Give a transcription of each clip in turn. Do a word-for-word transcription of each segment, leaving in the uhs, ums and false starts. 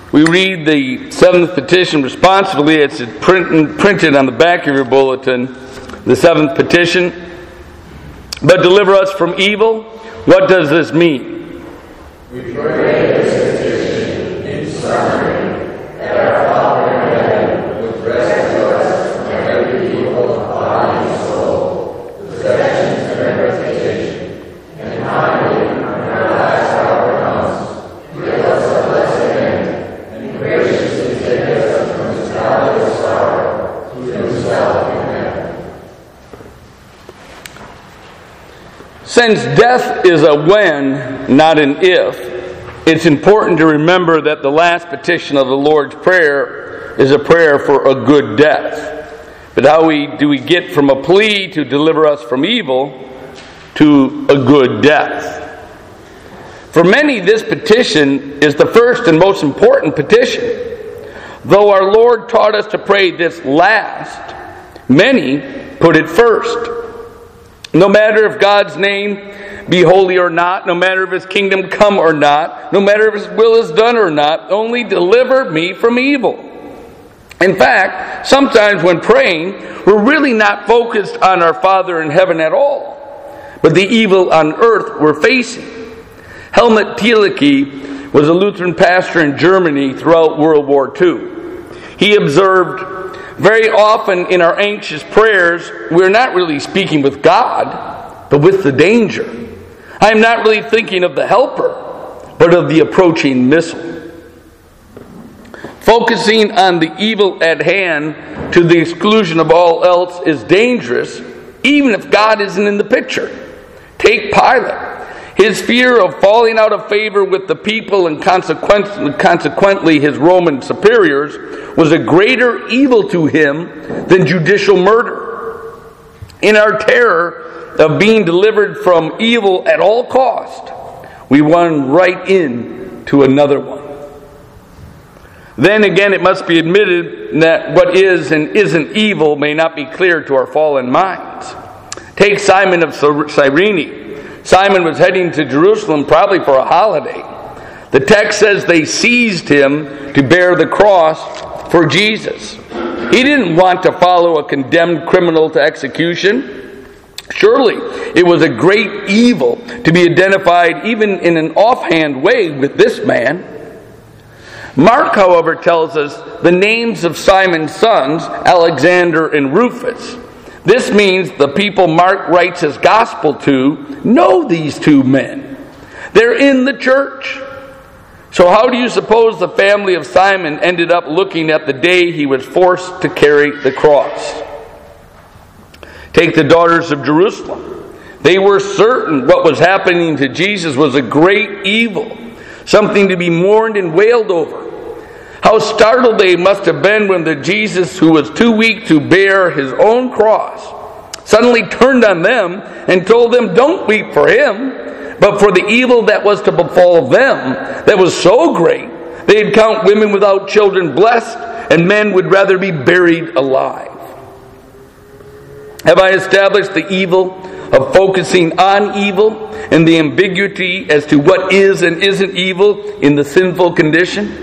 We read the seventh petition responsibly. It's print, printed on the back of your bulletin, the seventh petition. But deliver us from evil. What does this mean? We pray this petition in summary, that our Father in heaven would rescue us from every evil of body and soul, possessions and reputation, and finally, when our last hour comes, give us a blessed end, and graciously take us from this valley of sorrow to Himself in heaven. Since death is a when, not an if, it's important to remember that the last petition of the Lord's Prayer is a prayer for a good death. But how we, do we get from a plea to deliver us from evil to a good death? For many, this petition is the first and most important petition. Though our Lord taught us to pray this last, many put it first. No matter if God's name be holy or not, no matter if His kingdom come or not, no matter if His will is done or not, only deliver me from evil. In fact, sometimes when praying, we're really not focused on our Father in heaven at all, but the evil on earth we're facing. Helmut Thielicke was a Lutheran pastor in Germany throughout World War Two. He observed, very often in our anxious prayers, we're not really speaking with God, but with the danger. I'm not really thinking of the helper, but of the approaching missile. Focusing on the evil at hand to the exclusion of all else is dangerous, even if God isn't in the picture. Take Pilate. His fear of falling out of favor with the people and consequently, consequently his Roman superiors was a greater evil to him than judicial murder. In our terror of being delivered from evil at all cost, we run right into another one. Then again, it must be admitted that what is and isn't evil may not be clear to our fallen minds. Take Simon of Cyrene. Simon was heading to Jerusalem probably for a holiday. The text says they seized him to bear the cross for Jesus. He didn't want to follow a condemned criminal to execution. Surely it was a great evil to be identified even in an offhand way with this man. Mark, however, tells us the names of Simon's sons, Alexander and Rufus. This means the people Mark writes his gospel to know these two men. They're in the church. So how do you suppose the family of Simon ended up looking at the day he was forced to carry the cross? Take the daughters of Jerusalem. They were certain what was happening to Jesus was a great evil, something to be mourned and wailed over. How startled they must have been when the Jesus who was too weak to bear his own cross suddenly turned on them and told them, don't weep for him, but for the evil that was to befall them that was so great, they'd count women without children blessed, and men would rather be buried alive. Have I established the evil of focusing on evil and the ambiguity as to what is and isn't evil in the sinful condition?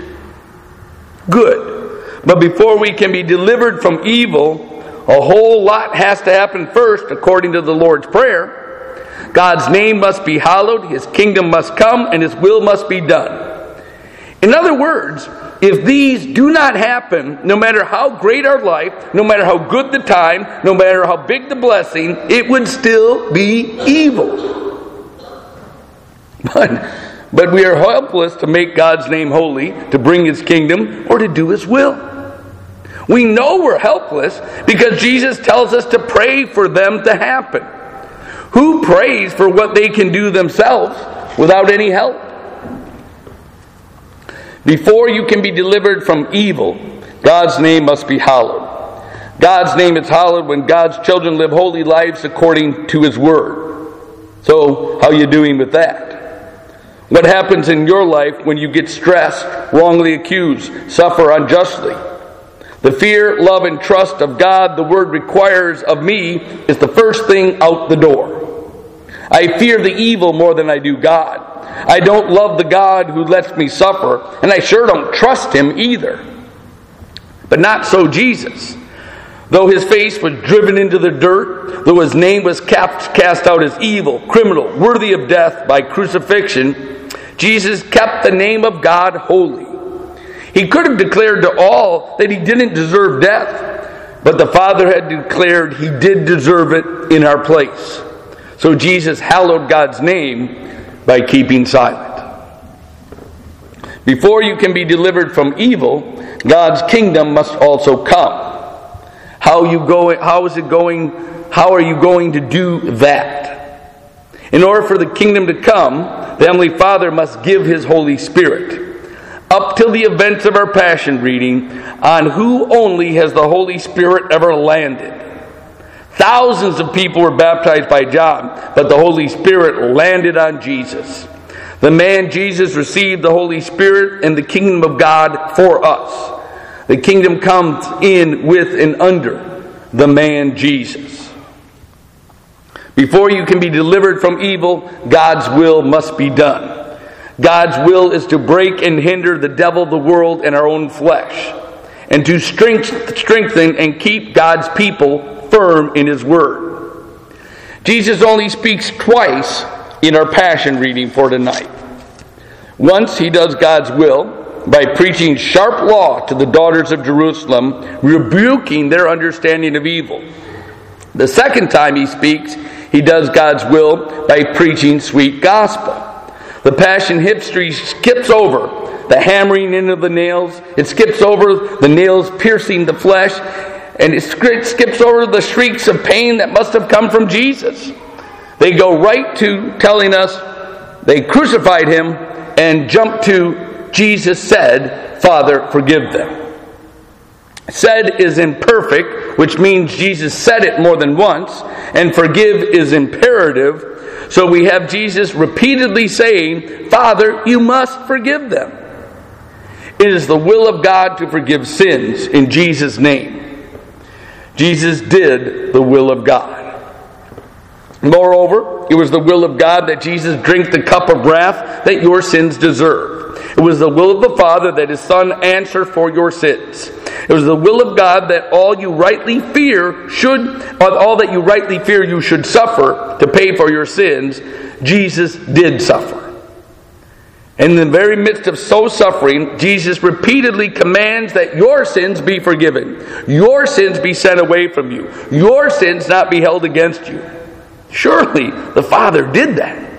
Good. But before we can be delivered from evil, a whole lot has to happen first, according to the Lord's Prayer. God's name must be hallowed, His kingdom must come, and His will must be done. In other words, if these do not happen, no matter how great our life, no matter how good the time, no matter how big the blessing, it would still be evil. But But we are helpless to make God's name holy, to bring His kingdom, or to do His will. We know we're helpless because Jesus tells us to pray for them to happen. Who prays for what they can do themselves without any help? Before you can be delivered from evil, God's name must be hallowed. God's name is hallowed when God's children live holy lives according to His Word. So, how are you doing with that? What happens in your life when you get stressed, wrongly accused, suffer unjustly? The fear, love, and trust of God the Word requires of me is the first thing out the door. I fear the evil more than I do God. I don't love the God who lets me suffer, and I sure don't trust him either. But not so Jesus. Though his face was driven into the dirt, though his name was cast out as evil, criminal, worthy of death by crucifixion, Jesus kept the name of God holy. He could have declared to all that he didn't deserve death, but the Father had declared he did deserve it in our place. So Jesus hallowed God's name by keeping silent. Before you can be delivered from evil, God's kingdom must also come. How you going? How is it going? How are you going to do that? In order for the kingdom to come, the Heavenly Father must give his Holy Spirit. Up till the events of our Passion reading, on who only has the Holy Spirit ever landed? Thousands of people were baptized by John, but the Holy Spirit landed on Jesus. The man Jesus received the Holy Spirit and the kingdom of God for us. The kingdom comes in, with, and under the man Jesus. Before you can be delivered from evil, God's will must be done. God's will is to break and hinder the devil, the world, and our own flesh, and to strengthen and keep God's people firm in his word. Jesus only speaks twice in our Passion reading for tonight. Once he does God's will by preaching sharp law to the daughters of Jerusalem, rebuking their understanding of evil. The second time he speaks, he does God's will by preaching sweet gospel. The Passion history skips over the hammering in of the nails. It skips over the nails piercing the flesh. And it skips over the shrieks of pain that must have come from Jesus. They go right to telling us they crucified him and jump to Jesus said, Father, forgive them. Said is imperfect, which means Jesus said it more than once, and forgive is imperative. So we have Jesus repeatedly saying, Father, you must forgive them. It is the will of God to forgive sins in Jesus' name. Jesus did the will of God. Moreover, it was the will of God that Jesus drink the cup of wrath that your sins deserve. It was the will of the Father that his Son answer for your sins. It was the will of God that all you rightly fear should, all that you rightly fear you should suffer to pay for your sins, Jesus did suffer. In the very midst of so suffering, Jesus repeatedly commands that your sins be forgiven, your sins be sent away from you, your sins not be held against you. Surely the Father did that.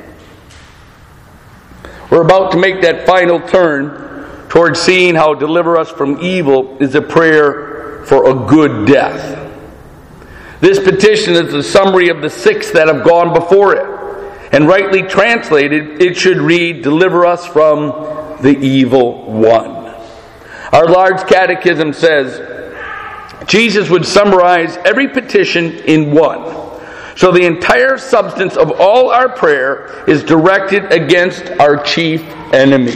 We're about to make that final turn towards seeing how deliver us from evil is a prayer for a good death. This petition is a summary of the six that have gone before it. And rightly translated, it should read, deliver us from the evil one. Our large catechism says, Jesus would summarize every petition in one. So the entire substance of all our prayer is directed against our chief enemy.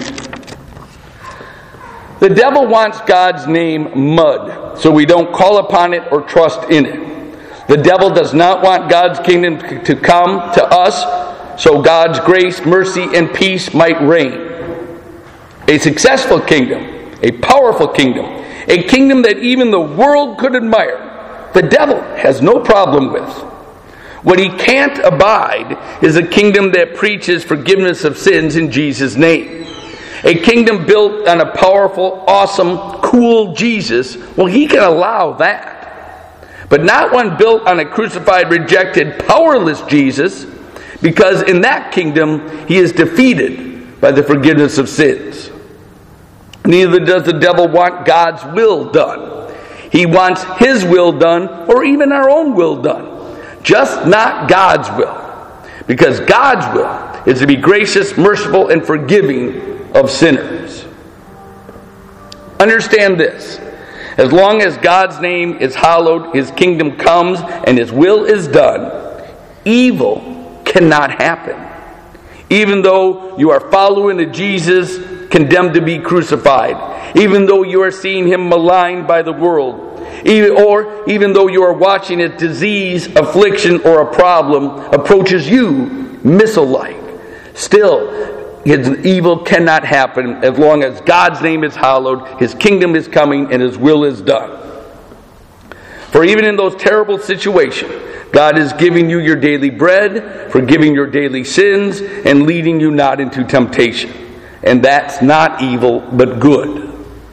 The devil wants God's name mud, so we don't call upon it or trust in it. The devil does not want God's kingdom to come to us, so God's grace, mercy, and peace might reign. A successful kingdom, a powerful kingdom, a kingdom that even the world could admire, the devil has no problem with. What he can't abide is a kingdom that preaches forgiveness of sins in Jesus' name. A kingdom built on a powerful, awesome, cool Jesus, well, he can allow that. But not one built on a crucified, rejected, powerless Jesus, because in that kingdom, he is defeated by the forgiveness of sins. Neither does the devil want God's will done. He wants his will done, or even our own will done. Just not God's will. Because God's will is to be gracious, merciful, and forgiving of sinners. Understand this. As long as God's name is hallowed, his kingdom comes, and his will is done, evil cannot happen. Even though you are following a Jesus condemned to be crucified, even though you are seeing him maligned by the world, even, or even though you are watching a disease, affliction, or a problem approaches you missile-like, still, his evil cannot happen as long as God's name is hallowed, His kingdom is coming, and His will is done. For even in those terrible situations, God is giving you your daily bread, forgiving your daily sins, and leading you not into temptation. And that's not evil, but good.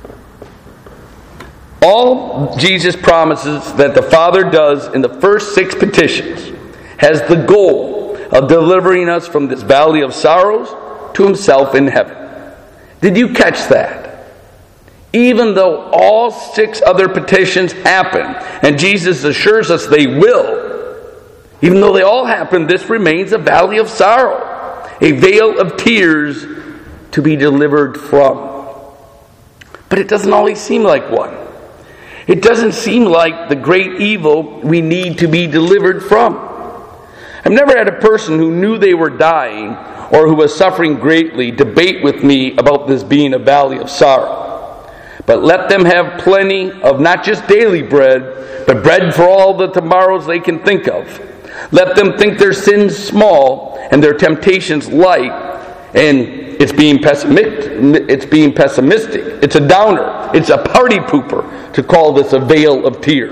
All Jesus promises that the Father does in the first six petitions has the goal of delivering us from this valley of sorrows to Himself in heaven. Did you catch that? Even though all six other petitions happen, and Jesus assures us they will, even though they all happen, this remains a valley of sorrow, a veil of tears to be delivered from. But it doesn't always seem like one. It doesn't seem like the great evil we need to be delivered from. I've never had a person who knew they were dying or who was suffering greatly debate with me about this being a valley of sorrow. But let them have plenty of not just daily bread, but bread for all the tomorrows they can think of. Let them think their sins small and their temptations light, and it's being pessimistic. It's being pessimistic. It's a downer. It's a party pooper to call this a vale of tears.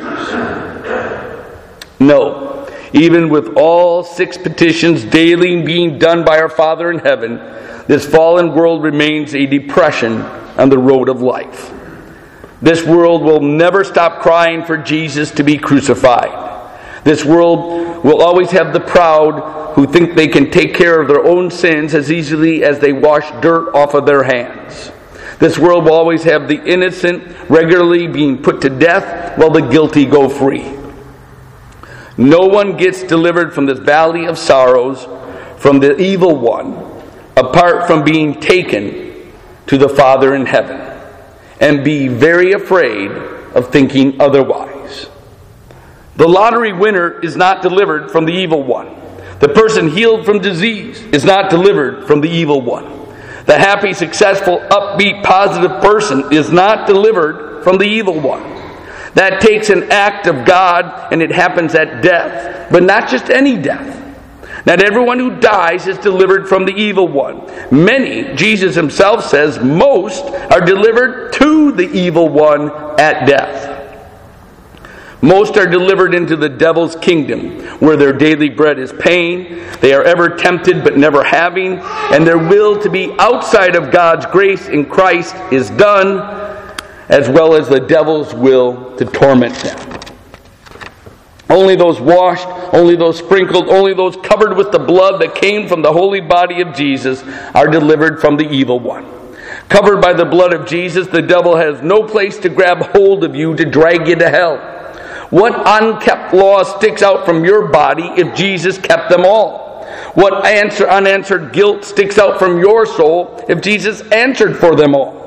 No, even with all six petitions daily being done by our Father in heaven, this fallen world remains a depression on the road of life. This world will never stop crying for Jesus to be crucified. This world will always have the proud who think they can take care of their own sins as easily as they wash dirt off of their hands. This world will always have the innocent regularly being put to death while the guilty go free. No one gets delivered from this valley of sorrows, from the evil one, apart from being taken to the Father in heaven. And be very afraid of thinking otherwise. The lottery winner is not delivered from the evil one. The person healed from disease is not delivered from the evil one. The happy, successful, upbeat, positive person is not delivered from the evil one. That takes an act of God, and it happens at death, but not just any death. Not everyone who dies is delivered from the evil one. Many, Jesus Himself says, most are delivered to the evil one at death. Most are delivered into the devil's kingdom, where their daily bread is pain, they are ever tempted but never having, and their will to be outside of God's grace in Christ is done, as well as the devil's will to torment them. Only those washed, only those sprinkled, only those covered with the blood that came from the holy body of Jesus are delivered from the evil one. Covered by the blood of Jesus, the devil has no place to grab hold of you to drag you to hell. What unkept law sticks out from your body if Jesus kept them all? What answer, unanswered guilt sticks out from your soul if Jesus answered for them all?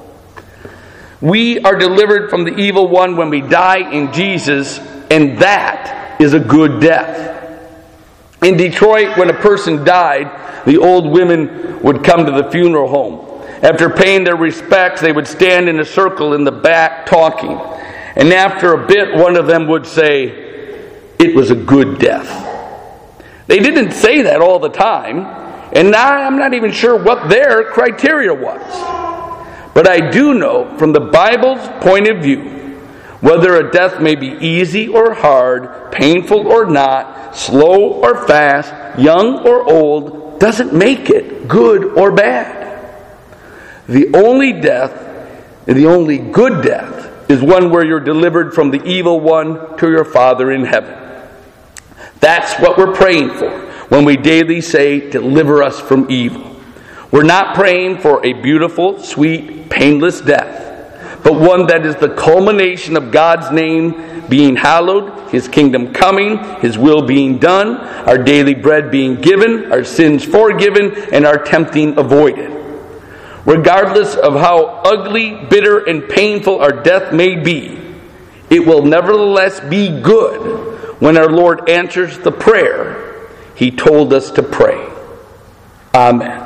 We are delivered from the evil one when we die in Jesus, and that is a good death. In Detroit, when a person died, the old women would come to the funeral home. After paying their respects, they would stand in a circle in the back talking. And after a bit, one of them would say, "It was a good death." They didn't say that all the time, and now I'm not even sure what their criteria was. But I do know, from the Bible's point of view, whether a death may be easy or hard, painful or not, slow or fast, young or old, doesn't make it good or bad. The only death, the only good death, is one where you're delivered from the evil one to your Father in heaven. That's what we're praying for when we daily say, "Deliver us from evil." We're not praying for a beautiful, sweet, painless death, but one that is the culmination of God's name being hallowed, His kingdom coming, His will being done, our daily bread being given, our sins forgiven, and our tempting avoided. Regardless of how ugly, bitter, and painful our death may be, it will nevertheless be good when our Lord answers the prayer He told us to pray. Amen.